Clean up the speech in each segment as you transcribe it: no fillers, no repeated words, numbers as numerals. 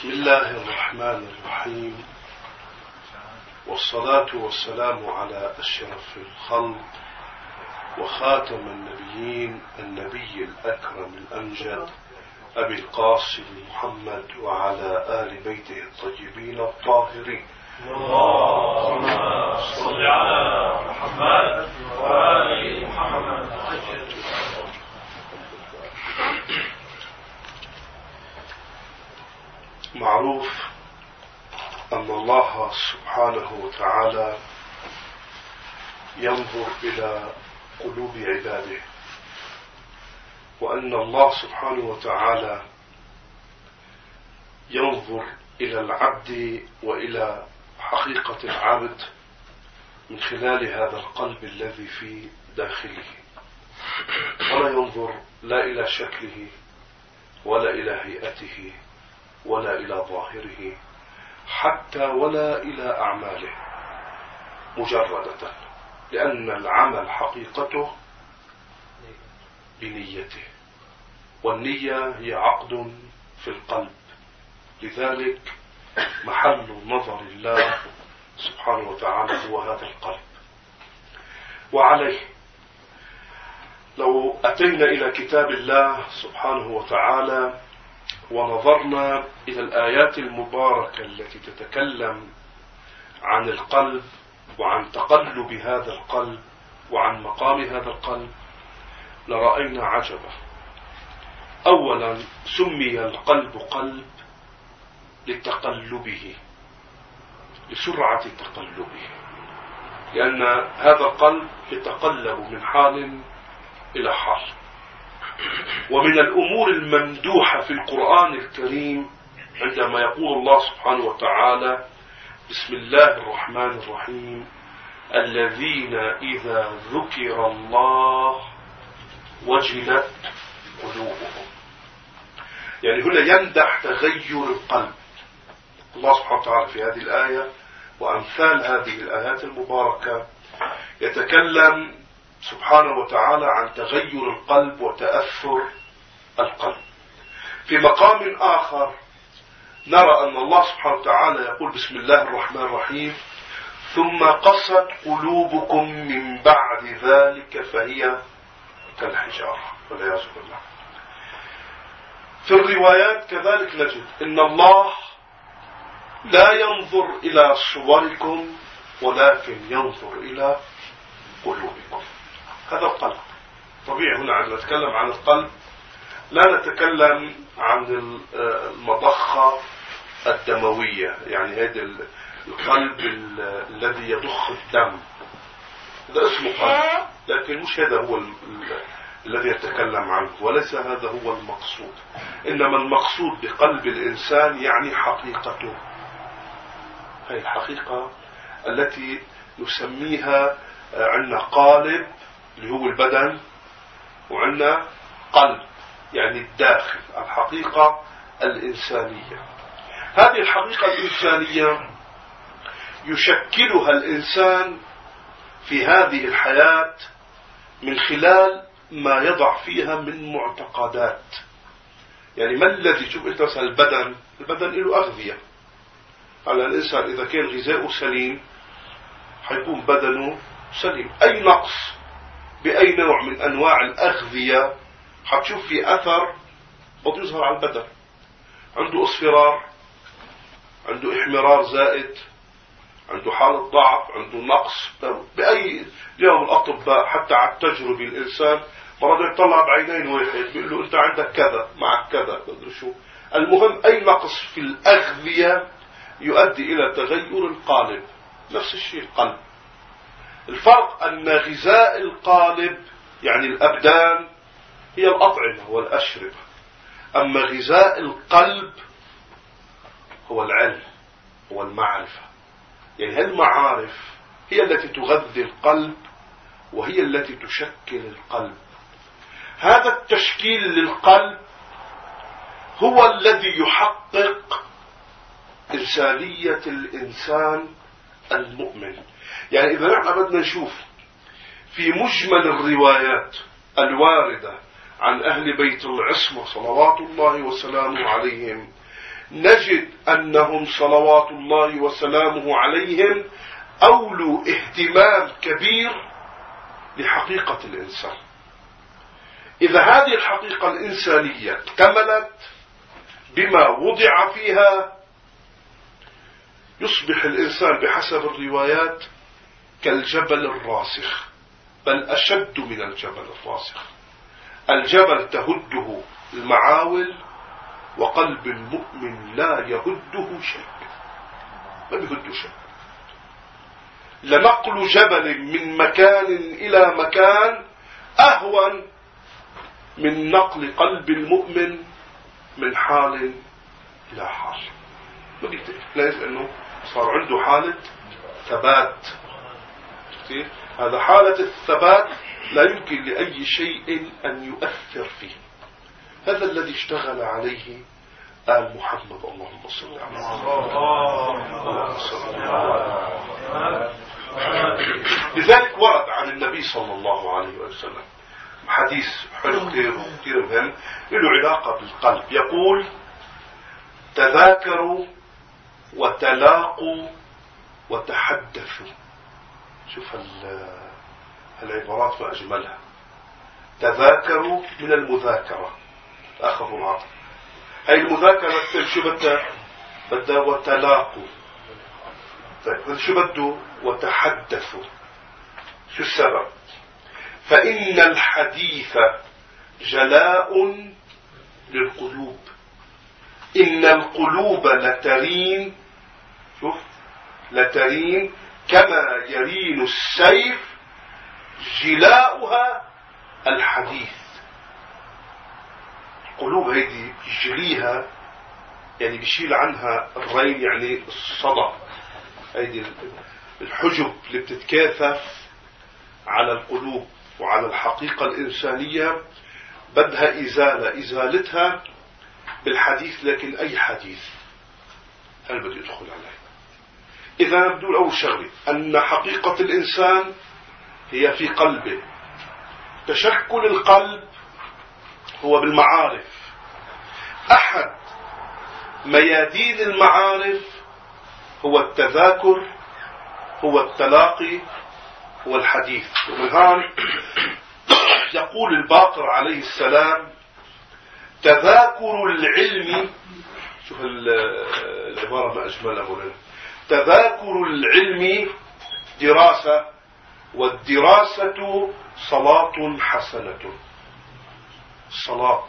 بسم الله الرحمن الرحيم، والصلاة والسلام على أشرف الخلق وخاتم النبيين النبي الأكرم الأمجد أبي القاسم محمد وعلى آل بيته الطيبين الطاهرين. اللهم صل على محمد وآل محمد. معروف أن الله سبحانه وتعالى ينظر إلى قلوب عباده، وأن الله سبحانه وتعالى ينظر إلى العبد وإلى حقيقة العبد من خلال هذا القلب الذي في داخله، ولا ينظر لا إلى شكله ولا إلى هيئته ولا إلى ظاهره حتى ولا إلى أعماله مجردة، لأن العمل حقيقته بنيته، والنية هي عقد في القلب، لذلك محل نظر الله سبحانه وتعالى هو هذا القلب. وعليه لو أتينا إلى كتاب الله سبحانه وتعالى ونظرنا إلى الآيات المباركة التي تتكلم عن القلب وعن تقلب هذا القلب وعن مقام هذا القلب لرأينا عجبا. أولا سمي القلب قلب لتقلبه، لسرعة تقلبه، لأن هذا القلب يتقلب من حال إلى حال. ومن الأمور الممدوحة في القرآن الكريم عندما يقول الله سبحانه وتعالى: بسم الله الرحمن الرحيم الذين إذا ذكر الله وجلت قلوبهم، يعني هنا يمدح تغير القلب. الله سبحانه وتعالى في هذه الآية وأمثال هذه الآيات المباركة يتكلم سبحانه وتعالى عن تغير القلب وتأثر القلب. في مقام آخر نرى أن الله سبحانه وتعالى يقول: بسم الله الرحمن الرحيم ثم قست قلوبكم من بعد ذلك فهي كالحجارة، والعياذ بالله. في الروايات كذلك نجد إن الله لا ينظر إلى صوركم ولكن ينظر إلى قلوبكم. هذا القلب. طبيعي هنا عندما نتكلم عن القلب لا نتكلم عن المضخة الدموية، يعني هذا القلب الذي يضخ الدم، هذا اسمه قلب، لكن مش هذا هو الذي يتكلم عنه، وليس هذا هو المقصود. إنما المقصود بقلب الإنسان يعني حقيقته، هي الحقيقة التي نسميها عندنا قالب اللي هو البدن، وعندنا قلب يعني الداخل، الحقيقة الإنسانية. هذه الحقيقة الإنسانية يشكلها الإنسان في هذه الحياة من خلال ما يضع فيها من معتقدات. يعني ما الذي تشوف انت مثلا البدن له أغذية. على الإنسان إذا كان غذاؤه سليم حيكون بدنه سليم. أي نقص بأي نوع من أنواع الأغذية حتشوف في أثر قد يظهر على البدن. عنده اصفرار، عنده احمرار زائد، عنده حالة ضعف، عنده نقص. بأي اليوم الأطباء حتى على التجربة الإنسان مرض يطلع بعينين واحد بيقول له أنت عندك كذا معك كذا تدري شو. المهم أي نقص في الأغذية يؤدي إلى تغير القالب. نفس الشيء القلب. الفرق أن غذاء القالب يعني الأبدان هي الأطعمة والأشربة، أما غذاء القلب هو العلم، هو المعرفة. يعني هالمعارف هي التي تغذي القلب وهي التي تشكل القلب. هذا التشكيل للقلب هو الذي يحقق إنسانية الإنسان المؤمن. يعني إذا نحن بدنا نشوف في مجمل الروايات الواردة عن أهل بيت العصمة صلوات الله وسلامه عليهم نجد أنهم صلوات الله وسلامه عليهم أولوا اهتمام كبير لحقيقة الإنسان. إذا هذه الحقيقة الإنسانية اكتملت بما وضع فيها، يصبح الإنسان بحسب الروايات كالجبل الراسخ، بل أشد من الجبل الراسخ. الجبل تهده المعاول، وقلب المؤمن لا يهده شيء، ما بيهده شيء. لنقل جبل من مكان إلى مكان أهون من نقل قلب المؤمن من حال إلى حال. ما بيقدر، لأنه صار عنده حالة ثبات. هذا حالة الثبات لا يمكن لأي شيء أن يؤثر فيه. هذا الذي اشتغل عليه آل محمد. اللهم صل على محمد. لذلك ورد عن النبي صلى الله عليه وسلم حديث حلو كثير مهم له علاقة بالقلب، يقول: تذاكروا وتلاقوا وتحدثوا. شوف العبارات ما أجملها. تذاكروا من المذاكرة، أخذوا العطف. هاي المذاكرة شو بدها وتلاقوا. طيب شو بده وتحدثوا؟ شو السبب؟ فإن الحديث جلاء للقلوب، إن القلوب لترين، شوف، لترين كما يرين السيف جلاؤها الحديث. القلوب هيدي يجليها، يعني بيشيل عنها الرين، يعني الصدى، هيدي الحجب اللي بتتكاثف على القلوب وعلى الحقيقة الإنسانية، بدها إزالتها بالحديث. لكن أي حديث هل بده يدخل عليه؟ إذا بدو أول شغلة أن حقيقة الإنسان هي في قلبه. تشكل القلب هو بالمعارف. أحد ميادين المعارف هو التذاكر، هو التلاقي، هو الحديث. ومن هون يقول الباقر عليه السلام: تذاكر العلم، شوف العبارة ما أجملها هنا، تذاكر العلم دراسة، والدراسة صلاة حسنة. الصلاة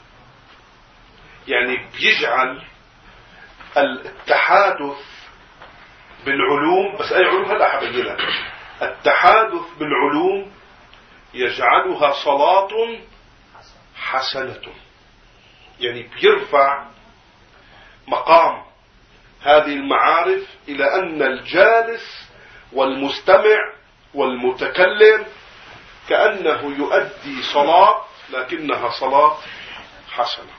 يعني بيجعل التحادث بالعلوم، بس أي علوم هذا حبينا، التحادث بالعلوم يجعلها صلاة حسنة، يعني بيرفع مقام هذه المعارف إلى أن الجالس والمستمع والمتكلم كأنه يؤدي صلاة، لكنها صلاة حسنة.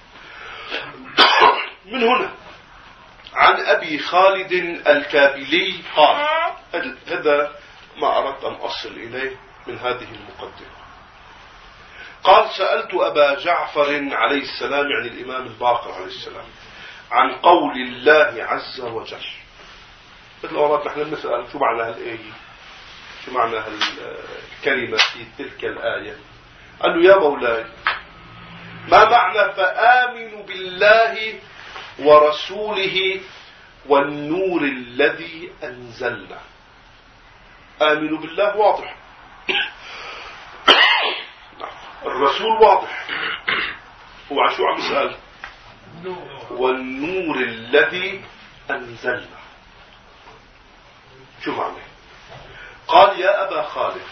من هنا عن أبي خالد الكابلي قال، هذا ما أردت أن أصل إليه من هذه المقدمة، قال: سألت أبا جعفر عليه السلام، يعني الإمام الباقر عليه السلام، عن قول الله عز وجل. مثل أوراد نحن نسأل شو معنى هالآية، شو معنى هالكلمة في تلك الآية. قال له: يا مولاي، ما معنى فآمنوا بالله ورسوله والنور الذي أنزلنا؟ آمنوا بالله واضح، الرسول واضح، هو عشو عم يسأل؟ والنور الذي أنزلنا شو معنى؟ قال: يا أبا خالد،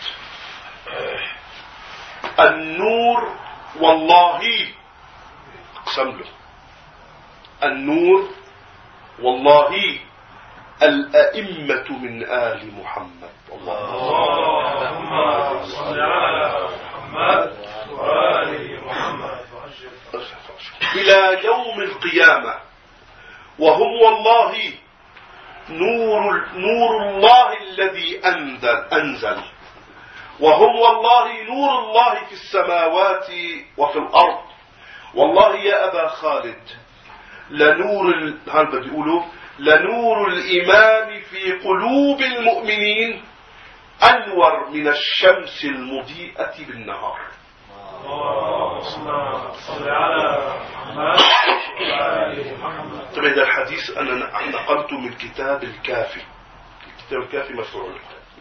النور والله، اقسم له، النور والله الأئمة من آل محمد. اللهم صل على محمد وآل محمد إلى يوم القيامة، وهم والله نور الله الذي أنزل، وهم والله نور الله في السماوات وفي الأرض. والله يا أبا خالد، هل بدي يقولوا لنور الإمام في قلوب المؤمنين أنور من الشمس المضيئة بالنهار. طبعا هذا الحديث أنا نقلته من كتاب الكافي. كتاب الكافي مفعول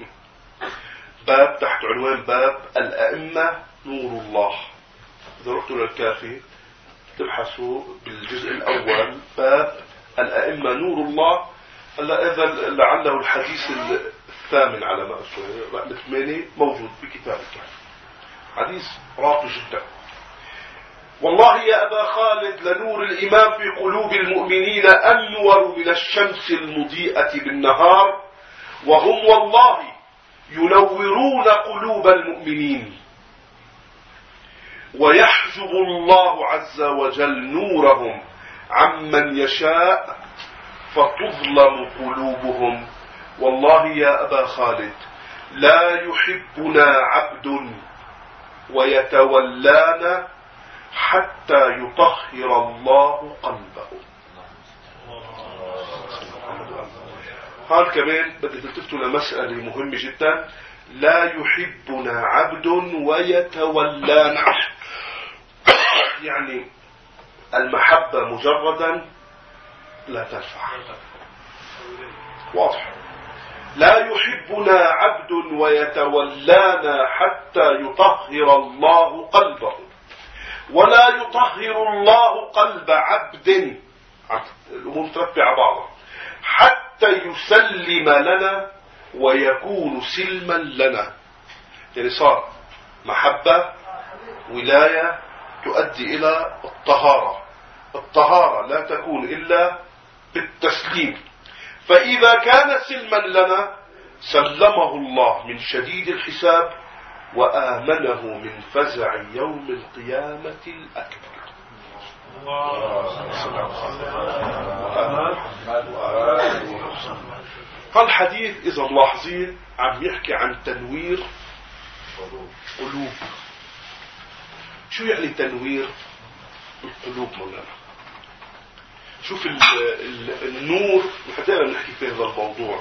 باب تحت عنوان باب الأئمة نور الله. إذا رحتوا للكافي تبحثوا بالجزء الأول باب الأئمة نور الله. هلا إذا لعله الحديث الثامن على ما أذكر رقم 8 موجود بكتاب الكافي. حديث راقي جدا. والله يا أبا خالد لنور الإمام في قلوب المؤمنين أنور من الشمس المضيئة بالنهار، وهم والله ينورون قلوب المؤمنين، ويحجب الله عز وجل نورهم عمن يشاء فتظلم قلوبهم. والله يا أبا خالد لا يحبنا عبد ويتولانا حتى يطهر الله قلبه. قال كمان بدي تلتفتوا لمسألة مهمة جدا، لا يحبنا عبد ويتولانا. يعني المحبة مجردا لا تنفع. واضح. لا يحبنا عبد ويتولانا حتى يطهر الله قلبه، ولا يطهر الله قلب عبد، الأمور مترتبة على بعضها، حتى يسلم لنا ويكون سلما لنا. يعني صار محبة ولاية تؤدي إلى الطهارة. الطهارة لا تكون إلا بالتسليم. فإذا كان سلما لنا سلمه الله من شديد الحساب وآمنه من فزع يوم القيامة الأكبر. فالحديث إذا ملاحظين عم يحكي عن تنوير قلوب. شو يعني تنوير القلوب مولانا؟ شوف النور، حتى نحكي في هذا الموضوع.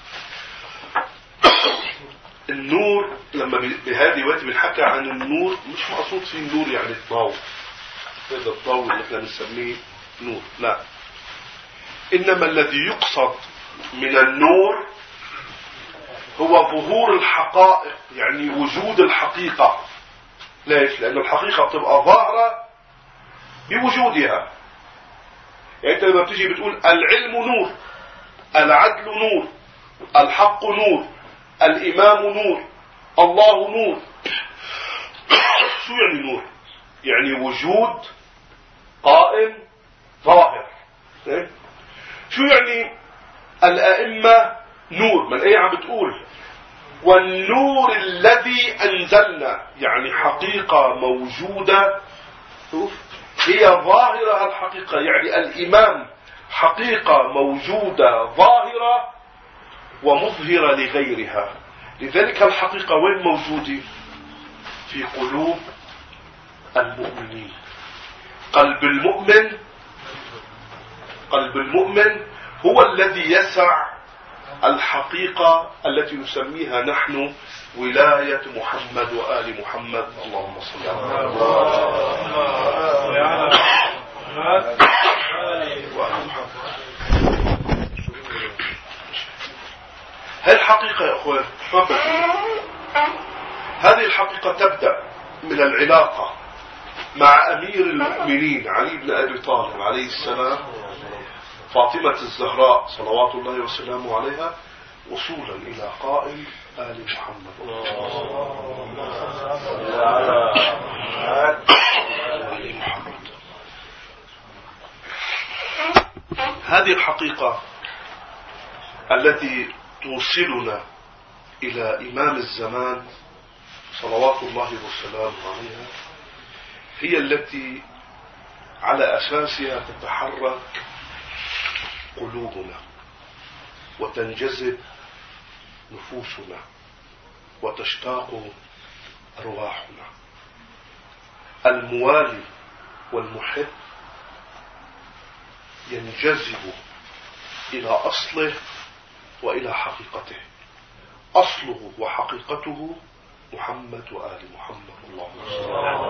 النور لما بهذه الوقت بنحكي عن النور مش مقصود فيه النور يعني الضوء، هذا الضوء اللي احنا بنسميه نور، لا. إنما الذي يقصد من النور هو ظهور الحقائق، يعني وجود الحقيقة. ليش؟ لأن الحقيقة بتبقى ظاهرة بوجودها. يعني انت لما بتيجي بتقول العلم نور، العدل نور، الحق نور، الإمام نور، الله نور. شو يعني نور؟ يعني وجود قائم ظاهر. شو يعني الأئمة نور؟ ما الآية عم بتقول والنور الذي أنزلنا، يعني حقيقة موجودة هي ظاهرة الحقيقة. يعني الإمام حقيقة موجودة ظاهرة ومظهرة لغيرها. لذلك الحقيقة وين موجودة؟ في قلوب المؤمنين. قلب المؤمن هو الذي يسع الحقيقة التي نسميها نحن ولاية محمد وآل محمد. اللهم صل على هذه الحقيقة يا أخوان، هذه الحقيقة تبدأ من العلاقة مع أمير المؤمنين علي بن أبي طالب عليه السلام، فاطمة الزهراء صلوات الله وسلامه عليها، وصولا إلى قائم آل محمد. هذه الحقيقة التي توصلنا إلى إمام الزمان صلوات الله وسلامه عليها هي التي على أساسها تتحرك قلوبنا وتنجذب نفوسنا وتشتاق أرواحنا. الموالي والمحب ينجذب إلى أصله وإلى حقيقته. أصله وحقيقته محمد وآل محمد. اللهم صل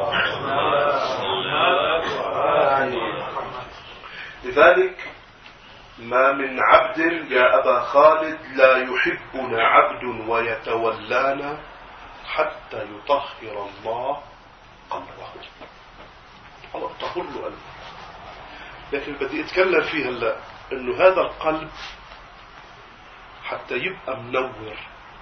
على محمد. لذلك ما من عبد يا أبا خالد لا يحبنا عبد ويتولانا حتى يطهر الله قلبه. الله طهر له قلبه. لكن بدي أتكلم فيه هلا إنه هذا القلب حتى يبقى منور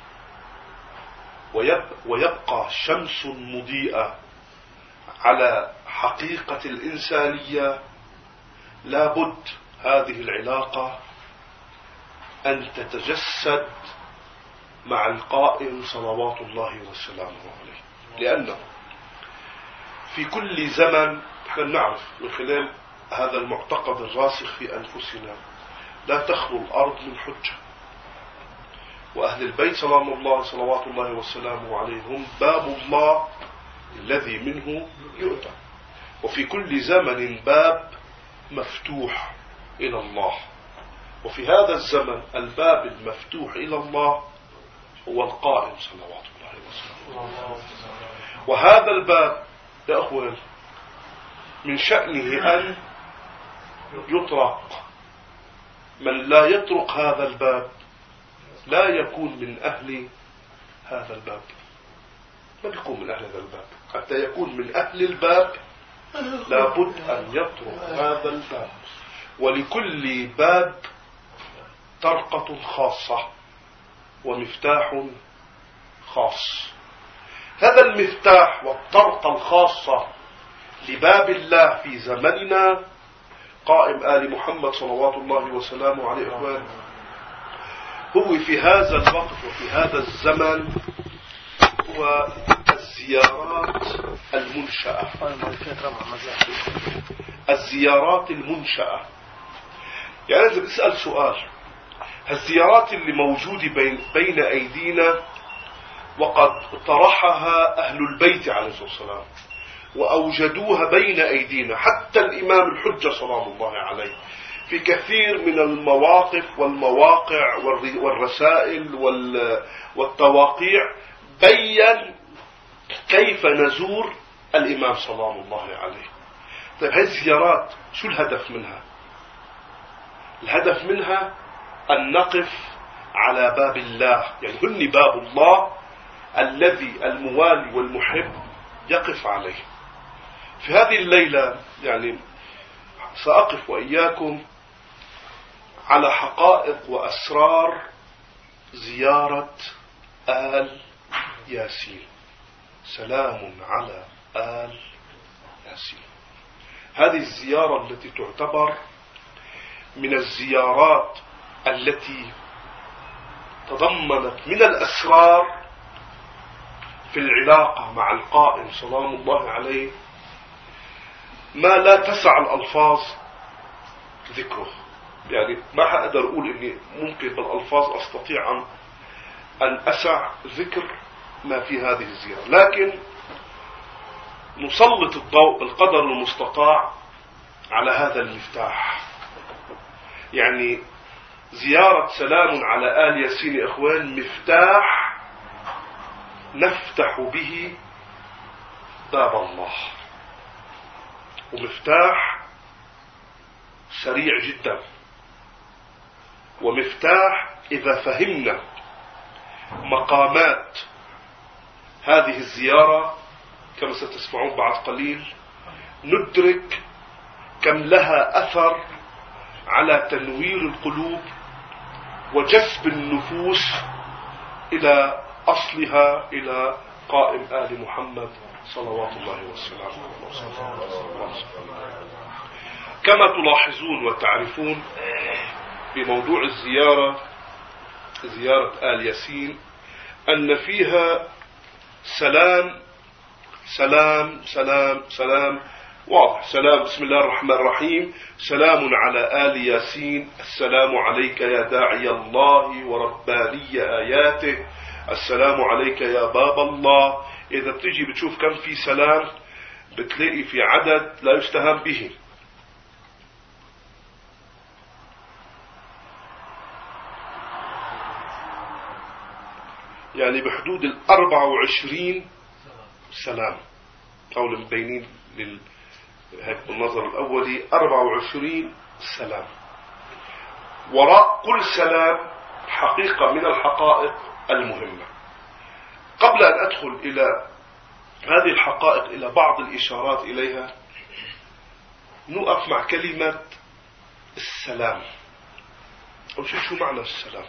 ويبقى شمس مضيئة على حقيقة الإنسانية، لابد هذه العلاقة أن تتجسد مع القائم صلوات الله وسلامه عليه. لأنه في كل زمن نحن نعرف من خلال هذا المعتقد الراسخ في أنفسنا لا تخلو الأرض من حجة، وأهل البيت صلوات الله وسلامه عليهم باب الله الذي منه يؤتى، وفي كل زمن باب مفتوح إلى الله. وفي هذا الزمن الباب المفتوح إلى الله هو القائم صلوات الله وسلامه. وهذا الباب يا أخوان من شأنه أن يطرق. من لا يطرق هذا الباب لا يكون من أهل هذا الباب، ما يكون من أهل هذا الباب. حتى يكون من أهل الباب لابد أن يطرق هذا الباب. ولكل باب طرقة خاصة ومفتاح خاص. هذا المفتاح والطرقة الخاصة لباب الله في زمننا قائم آل محمد صلوات الله وسلامه عليه إخوان، هو في هذا الوقت وفي هذا الزمن هو الزيارات المنشأة. الزيارات المنشأة، يعني لازم اسأل سؤال: الزيارات اللي موجودة بين أيدينا وقد طرحها أهل البيت عليه الصلاة والسلام وأوجدوها بين أيدينا، حتى الإمام الحجة سلام الله عليه في كثير من المواقف والمواقع والرسائل والتواقيع بيّن كيف نزور الإمام سلام الله عليه. طيب هذه الزيارات شو الهدف منها؟ الهدف منها أن نقف على باب الله، يعني هن باب الله الذي الموالي والمحب يقف عليه. في هذه الليلة يعني سأقف وإياكم على حقائق وأسرار زيارة آل ياسين. سلام على آل ياسين. هذه الزيارة التي تعتبر من الزيارات التي تضمنت من الأسرار في العلاقة مع القائم سلام الله عليه ما لا تسع الألفاظ ذكره. يعني ما حقدر أقول إني ممكن بالألفاظ أستطيع أن أسع ذكر ما في هذه الزيارة، لكن نسلط الضوء بالقدر المستطاع على هذا المفتاح. يعني زيارة سلام على آل ياسين إخوان مفتاح نفتح به باب الله، ومفتاح سريع جدا، ومفتاح إذا فهمنا مقامات هذه الزيارة كما ستسمعون بعد قليل ندرك كم لها أثر على تنوير القلوب وجذب النفوس إلى أصلها، إلى قائم آل محمد صلوات الله وسلامه. كما تلاحظون وتعرفون بموضوع الزيارة، زيارة آل ياسين، أن فيها سلام سلام سلام سلام واضح. سلام بسم الله الرحمن الرحيم، سلام على آل ياسين، السلام عليك يا داعي الله ورباني آياته، السلام عليك يا باب الله. إذا بتجي بتشوف كم في سلام بتلاقي في عدد لا يستهان به. يعني بحدود 24 سلام، أو المبينين بالنظر الأولي 24 سلام. وراء كل سلام حقيقة من الحقائق المهمة. قبل أن أدخل إلى هذه الحقائق إلى بعض الإشارات إليها، نقف مع كلمة السلام. أول شيء شو معنى السلام؟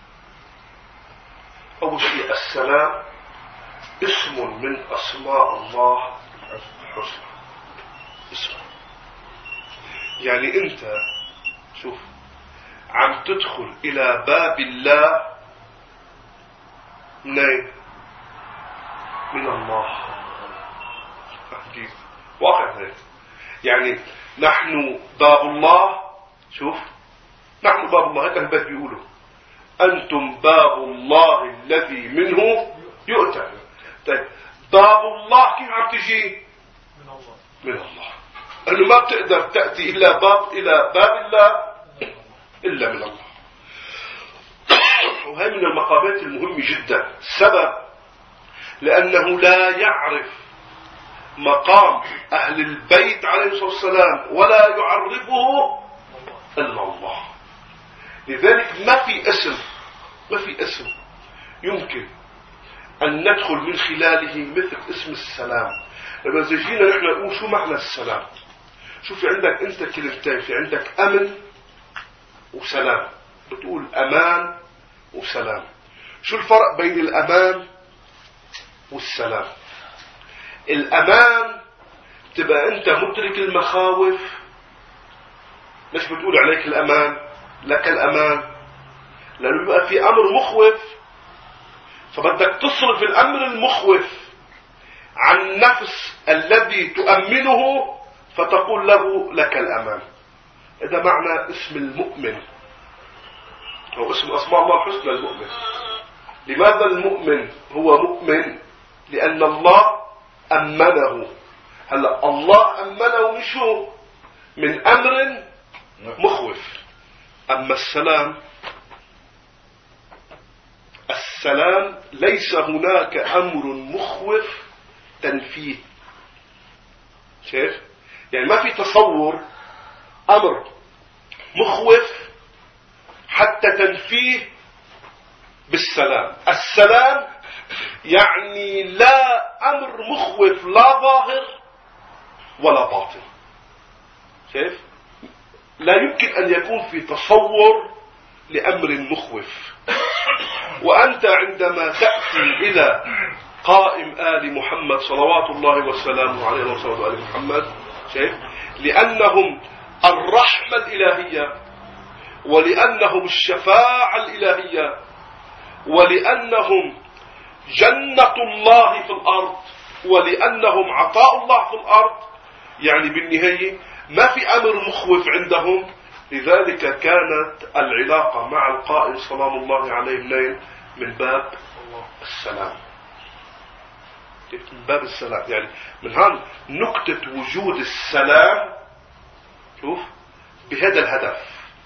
أول شيء السلام اسم من أسماء الله الحسنى. اسم، يعني أنت شوف عم تدخل إلى باب الله منين؟ من الله. عجيب واقع هيك. يعني نحن باب الله. شوف، نحن باب الله، هيك الباب بيقولوا أنتم باب الله الذي منه يؤتى. طيب باب الله كيف عم تجي؟ من الله. من الله. أنه ما بتقدر تأتي إلى باب الله إلا من الله. وهي من المقامات المهمة جدا. السبب لأنه لا يعرف مقام أهل البيت عليه الصلاة والسلام ولا يعرفه إلا الله. لذلك ما في اسم يمكن أن ندخل من خلاله مثل اسم السلام. لما جينا نحن نقول شو معنى السلام، شوف في عندك أنت كلمتين، في عندك أمن وسلام. بتقول أمان وسلام. شو الفرق بين الأمان والسلام؟ الأمان تبقى أنت مدرك المخاوف. ليش بتقول عليك الأمان؟ لك الأمان لأنه يبقى في أمر مخوف، فبدك تصرف الأمر المخوف عن النفس الذي تؤمنه فتقول له لك الأمان. هذا معنى اسم المؤمن، هو اسم أسماء الله الحسنى المؤمن. لماذا المؤمن هو مؤمن؟ لأن الله أمنه. هلأ الله أمنه مش هو من أمر مخوف. أما السلام ليس هناك أمر مخوف تنفيه. شايف؟ يعني ما في تصور أمر مخوف حتى تنفيه بالسلام. السلام يعني لا أمر مخوف لا ظاهر ولا باطن. شايف؟ لا يمكن أن يكون في تصور لأمر مخوف. وأنت عندما تأتي إلى قائم آل محمد صلوات الله وسلامه عليه وصلى آل محمد، شايف؟ لأنهم الرحمة الإلهية، ولأنهم الشفاعة الإلهية، ولأنهم جنة الله في الأرض، ولأنهم عطاء الله في الأرض. يعني بالنهاية ما في أمر مخوف عندهم. لذلك كانت العلاقة مع القائم سلام الله عليه من باب السلام. من باب السلام، يعني من هون نكتة وجود السلام. شوف بهذا الهدف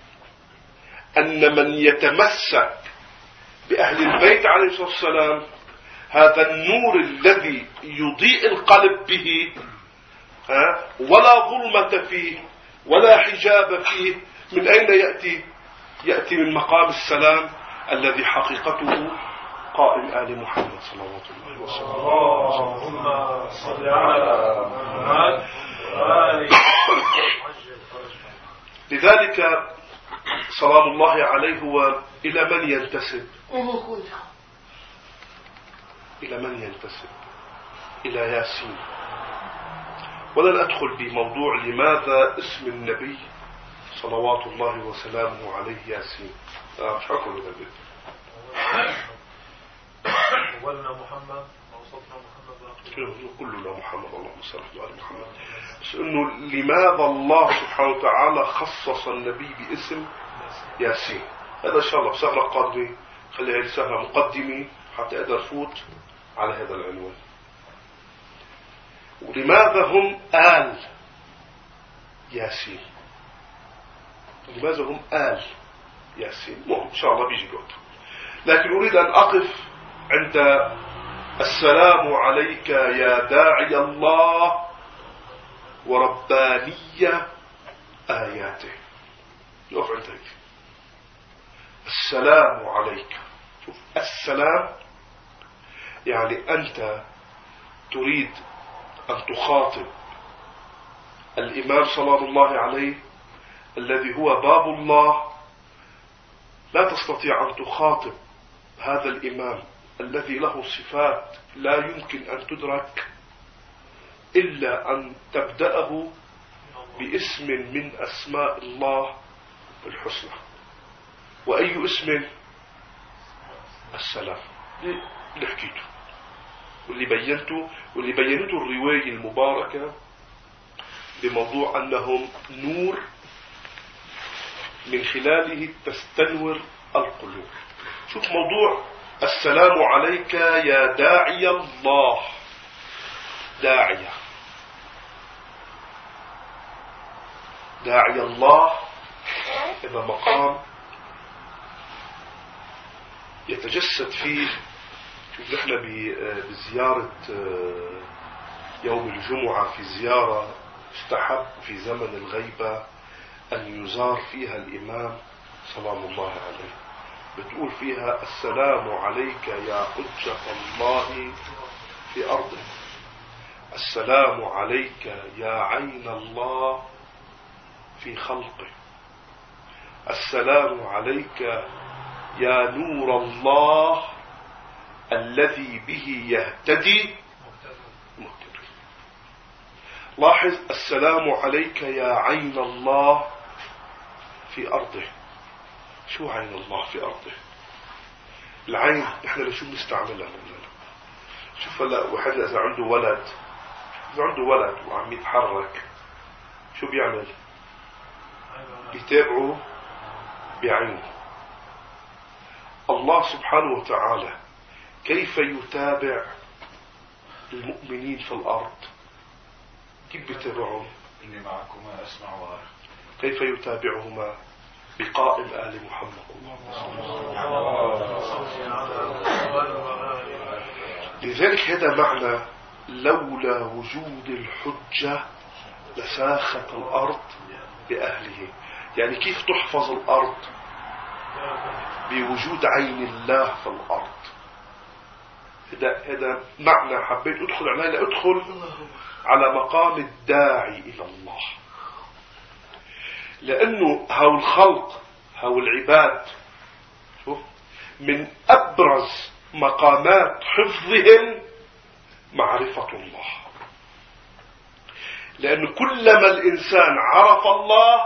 أن من يتمسك بأهل البيت عليه الصلاة والسلام، هذا النور الذي يضيء القلب به، ولا ظلمة فيه ولا حجاب فيه. من أين يأتي من مقام السلام الذي حقيقته قائم آل محمد صلوات الله وسلم. اللهم صل على محمد وآل. لذلك سلام الله عليه هو إلى من ينتسب؟ إلى من ينتسب؟ إلى ياسين. ولن أدخل بموضوع لماذا اسم النبي صلوات الله وسلامه عليه ياسين. مش هقول هذا البيت. أولنا محمد ووسطنا محمد كلنا محمد، اللهم صل على محمد. بس إنه لماذا الله سبحانه وتعالى خصص النبي باسم ياسين؟ هذا إن شاء الله بسهرة قادمة، خليها السهرة مقدمة حتى أقدر فوت على هذا العنوان. ولماذا هم آل ياسين؟ لماذا هم آل ياسين؟ إن شاء الله بيجي الوقت. لكن أريد أن أقف عند السلام عليك يا داعي الله وربانية آياته. يقف عند هيك. السلام عليك. شوف السلام يعني أنت تريد أن تخاطب الإمام صلى الله عليه الذي هو باب الله. لا تستطيع أن تخاطب هذا الإمام الذي له صفات لا يمكن أن تدرك إلا أن تبدأه باسم من أسماء الله الحسنى. وأي اسم؟ السلام. اللي حكيته واللي بينته الرواية المباركة بموضوع أنهم نور من خلاله تستنور القلوب. شوف موضوع السلام عليك يا داعي الله. داعي الله إذا مقام يتجسد فيه. شوف نحن بزيارة يوم الجمعة في زيارة استحب في زمن الغيبة أن يزار فيها الإمام سلام الله عليه. بتقول فيها السلام عليك يا حجة الله في أرضه. السلام عليك يا عين الله في خلقه. السلام عليك يا نور الله الذي به يهتدي مهتدي. لاحظ السلام عليك يا عين الله في أرضه. شو عين الله في أرضه؟ العين نحن لشو بنستعملها مولانا؟ شوف هلا واحد إذا عنده ولد وعم يتحرك شو بيعمل؟ يتابعه بعينه. الله سبحانه وتعالى كيف يتابع المؤمنين في الأرض؟ كيف بيتابعهم؟ إني معكما أسمع وأرى. كيف يتابعهما؟ بقائم آل محمد. لذلك هذا معنى لولا وجود الحجة لساخت الأرض بأهله. يعني كيف تحفظ الأرض؟ بوجود عين الله في الأرض. هذا معنى حبيت أدخل عليه لأدخل على مقام الداعي إلى الله. لأنه هؤلاء الخلق هؤلاء العباد من أبرز مقامات حفظهم معرفة الله. لأن كلما الإنسان عرف الله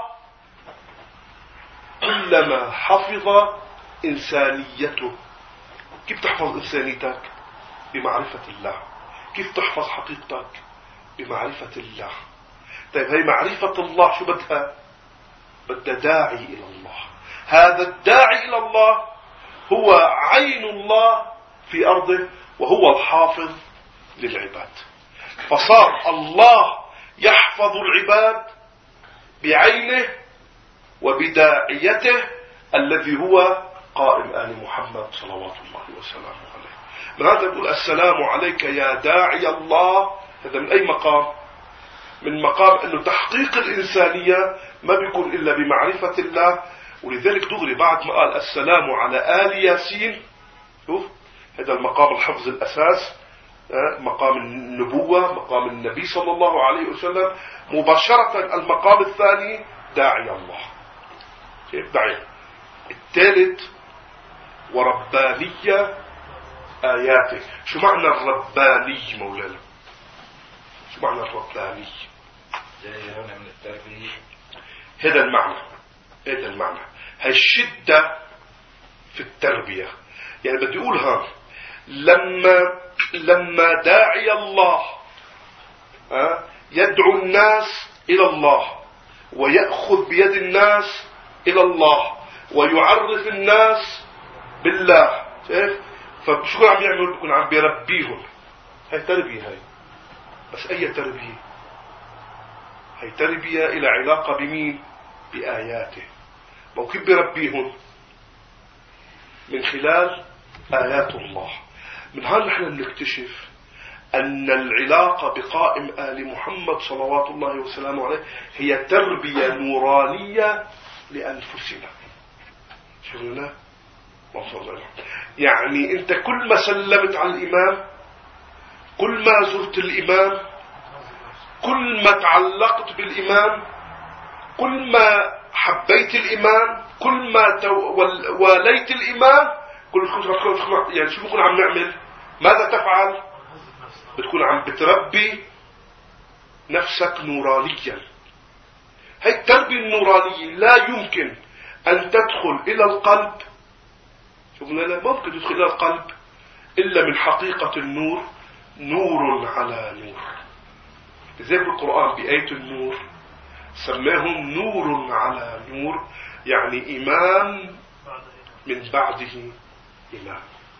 كلما حفظ إنسانيته. كيف تحفظ إنسانيتك؟ بمعرفة الله. كيف تحفظ حقيقتك؟ بمعرفة الله. طيب هي معرفة الله شو بدها؟ بدها داعي إلى الله. هذا الداعي إلى الله هو عين الله في أرضه وهو الحافظ للعباد. فصار الله يحفظ العباد بعينه وبداعيته الذي هو قائم آل محمد صلوات الله وسلامه عليه. من هذا يقول السلام عليك يا داعي الله. هذا من أي مقام؟ من مقام أنه تحقيق الإنسانية ما بيكون إلا بمعرفة الله. ولذلك دغري بعد ما قال السلام على آل ياسين، شوف هذا المقام الحفظ الأساس، مقام النبوة، مقام النبي صلى الله عليه وسلم. مباشرة المقام الثاني داعي الله. كيف داعي؟ الثالث وربانية آياته. شو معنى الرباني مولانا؟ شو معنى الرباني؟ هنا من التربية. هذا المعنى. هاي الشدة في التربية. يعني بدي أقولها لما داعي الله يدعو الناس إلى الله ويأخذ بيد الناس إلى الله ويعرف الناس بالله. شايف؟ فشو عم يعمل؟ بيكون عم بيربيهم. هاي تربية. هاي بس أي تربية؟ هاي تربية إلى علاقة بمين؟ بآياته. وكيف بيربيهم؟ من خلال آيات الله. من هذا نحن بنكتشف أن العلاقة بقائم آل محمد صلوات الله وسلامه عليه هي تربية نورانية لأنفسنا. شوفنا يعني أنت كل ما سلمت على الإمام، كل ما زرت الإمام، كل ما تعلقت بالإمام، كل ما حبيت الإمام، كل ما واليت الإمام، يعني شو بكون عم نعمل؟ ماذا تفعل؟ بتكون عم بتربي نفسك نورانيا. هاي التربية النورانية لا يمكن أن تدخل إلى القلب، شوفنا لا ممكن تدخل إلى القلب إلا من حقيقة النور، نور على نور. زي بالقرآن بآية النور سماهم نور على نور، يعني إمام من بعده إمام.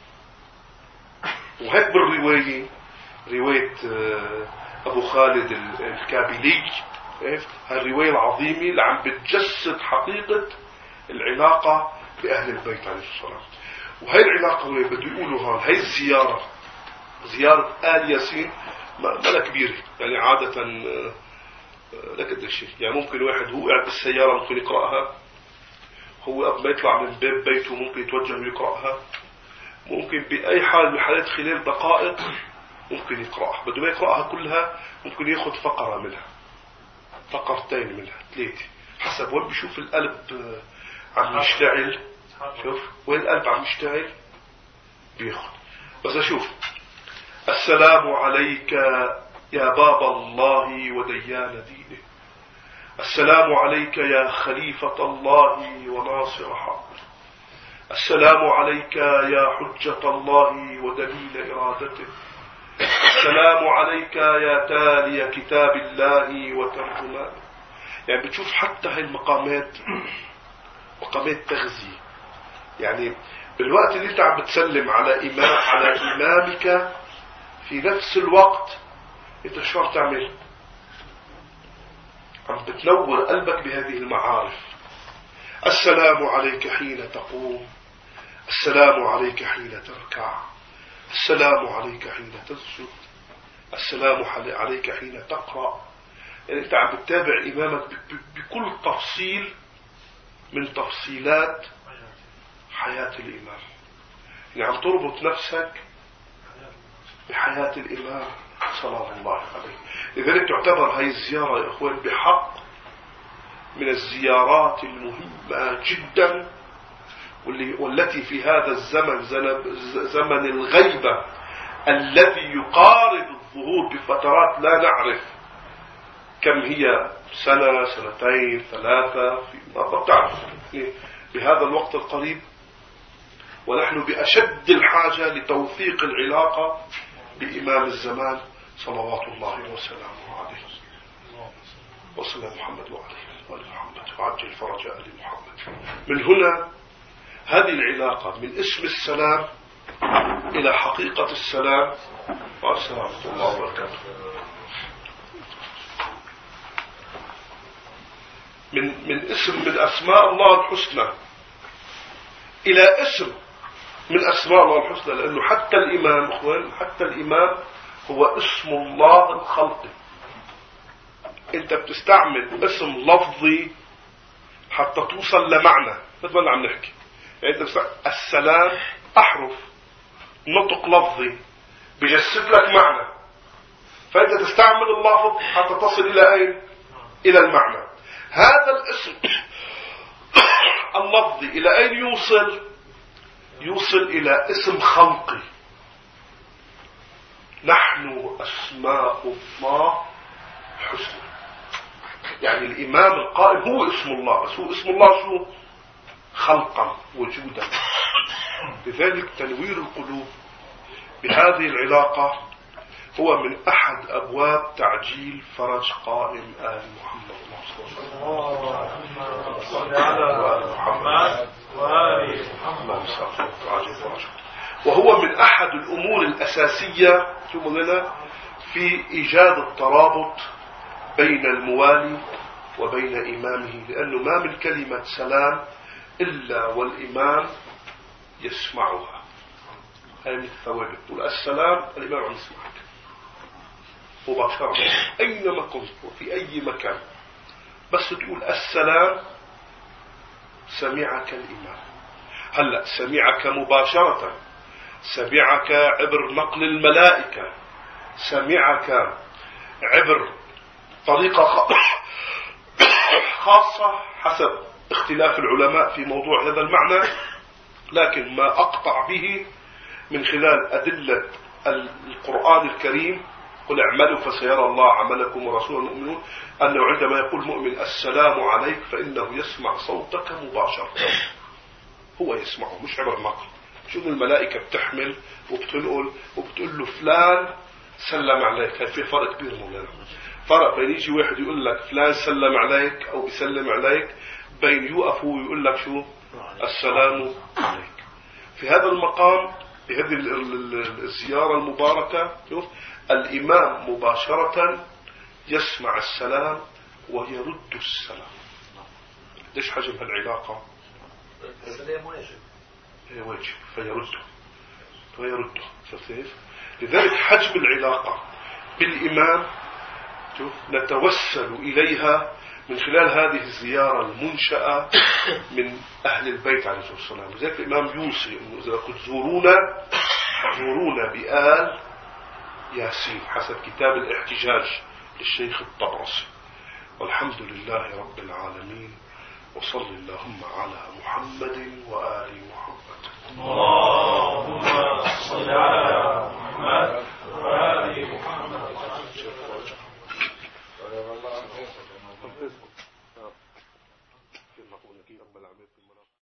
وهيك بالرواية، رواية أبو خالد الكابلي، هالرواية العظيمة اللي عم بتجسد حقيقة العلاقة بأهل البيت عليه السلام. وهي العلاقة بده يقولوا هون، هي الزيارة، زيارة آل ياسين ما كبيرة، يعني عادة لا قد شيء، يعني ممكن واحد هو قاعد بالسيارة ممكن يقرأها، هو قبل ما يطلع من باب بيته ممكن يتوجه ويقرأها، ممكن بأي حال من حالات خلال دقائق ممكن يقرأها. بده ما يقرأها كلها ممكن ياخذ فقرة منها، فقرتين منها، 3، حسب وين بيشوف القلب عم يشتعل. شوف وين القلب عم يشتعل بياخذ. بس أشوف السلام عليك يا باب الله وديان دينه، السلام عليك يا خليفة الله وناصر حقه، السلام عليك يا حجة الله ودليل إرادته، السلام عليك يا تالي كتاب الله وترجمانه. يعني بتشوف حتى هاي المقامات مقامات تغذية، يعني بالوقت اللي انت عم بتسلم على إمامك في نفس الوقت انت شو عم تعمل؟ عم بتنور قلبك بهذه المعارف. السلام عليك حين تقوم، السلام عليك حين تركع، السلام عليك حين تسجد، السلام عليك حين تقرأ. يعني انت عم بتتابع إمامك بكل تفصيل من تفصيلات حياة الإمام، يعني عم تربط نفسك بحياة الإمام صلى الله عليه. لذلك تعتبر هاي الزيارة يا أخوان بحق من الزيارات المهمة جدا، والتي في هذا الزمن زمن الغيبة الذي يقارب الظهور بفترات لا نعرف كم هي، سنة، سنتين، 3، ما بتعرف بهذا الوقت القريب. ونحن بأشد الحاجة لتوثيق العلاقة بإمام الزمان صلوات الله وسلامه عليه، وصلى محمد وعليه محمد وعجل فرج آل محمد. من هنا هذه العلاقة من اسم السلام إلى حقيقة السلام. والسلام ورحمة الله وبركاته. من اسم من أسماء الله الحسنى إلى اسم من أسماء الله الحسنى، لأنه حتى الإمام أخوان، حتى الإمام هو اسم الله الخلقي. أنت بتستعمل اسم لفظي حتى توصل لمعنى، مثل ما عم نحكي. يعني أنت السلام أحرف نطق لفظي بيجسد لك معنى، فأنت تستعمل اللفظ حتى تصل إلى أين؟ إلى المعنى. هذا الاسم اللفظي إلى أين يوصل إلى اسم خلقي. نحن أسماء الله حسنى، يعني الإمام القائم هو اسم الله، بس هو اسم الله شو؟ خلقا وجودا. لذلك تنوير القلوب بهذه العلاقة هو من أحد أبواب تعجيل فرج قائم آل محمد صلى الله عليه وسلم. وهو من أحد الأمور الأساسية في إيجاد الترابط بين الموالي وبين إمامه، لأنه ما من كلمة سلام إلا والإمام يسمعها. هاي من الثوابت. تقول السلام الإمام عم يسمعك مباشرة أينما كنت وفي أي مكان، بس تقول السلام سمعك الإمام. هلأ سمعك مباشرة، سمعك عبر نقل الملائكة، سمعك عبر طريقة خاصة حسب اختلاف العلماء في موضوع هذا المعنى، لكن ما أقطع به من خلال أدلة القرآن الكريم قل اعملوا فسيرى الله عملكم ورسوله المؤمنون، أنه عندما يقول مؤمن السلام عليك فإنه يسمع صوتك مباشرة، هو يسمعه مش عبر نقل. شو الملائكة بتحمل وبتنقل وبتقول له فلان سلم عليك. هاي في فرق كبير مولانا، فرق بين يجي واحد يقول لك فلان سلم عليك أو بيسلم عليك، بين يوقف ويقول لك شو السلام عليك. في هذا المقام بهذه الزيارة المباركة شوف الإمام مباشرة يسمع السلام ويرد السلام. ليش حجم هالعلاقة؟ السلام واجب، واجب فيرده فكيف؟ لذلك حجم العلاقة بالإمام شوف نتوسل إليها من خلال هذه الزيارة المنشأة من أهل البيت عليه الصلاة والسلام. لذلك الإمام يوصي إنه إذا كنت زورونا بآل ياسين حسب كتاب الاحتجاج للشيخ الطبرسي. والحمد لله رب العالمين، وصل اللهم على محمد